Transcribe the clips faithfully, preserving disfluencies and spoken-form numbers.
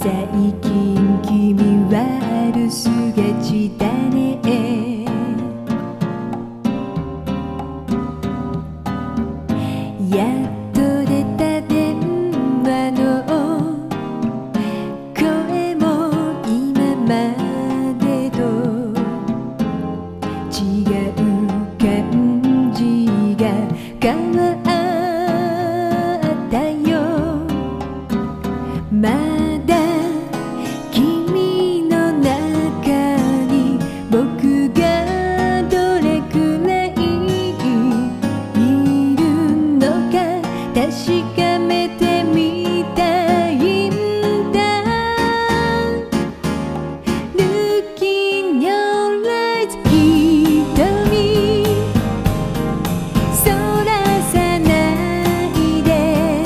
最近君は留守がちだね。やっと出た電話の声も今までと違う感じが変わったよ。まだ君の中に僕がどれくらいいるのか確かめてみたいんだ。 Look in your eyes 瞳そらさないで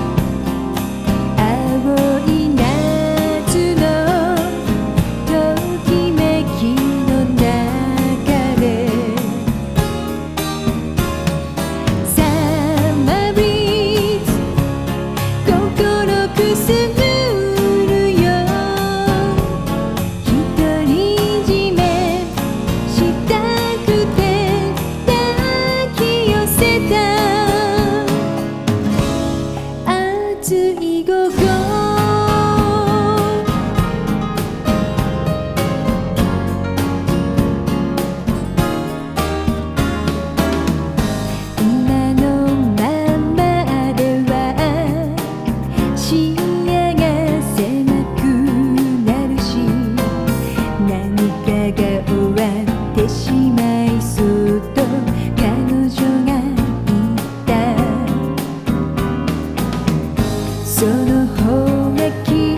青い夏のときめきの中で Summer breeze 心くすぐるよ。独り占めしたくて抱き寄せた熱い午後。今のままでは視野が狭くなるし何かが終わってしまいそうと彼女が言った。その方が君